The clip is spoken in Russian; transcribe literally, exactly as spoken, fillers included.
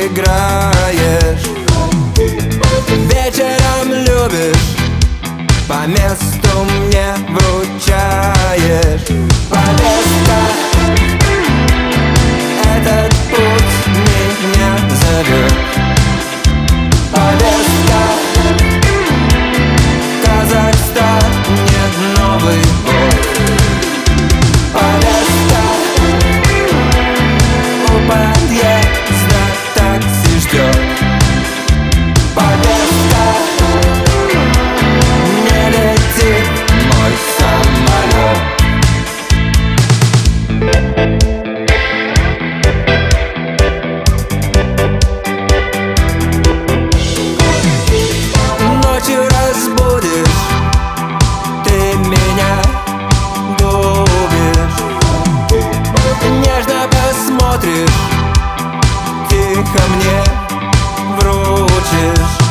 играешь. Вечером любишь, по месту мне вручаешь. Повестка, этот путь меня зовет. Повестка, Казахстан, нет, Новый год. Повестка, у подъезда такси ждет. Повестка, не летит мой самолет. Ночью разбудишь ты меня, губишь. Нежно посмотришь, тихо мне вручишь.